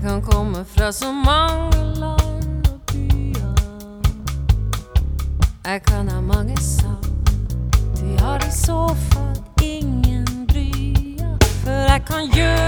kan komme fra så mange land og byer. Jeg kan ha mange savn, de har i så fall ingen bryer. For jeg kan gjøre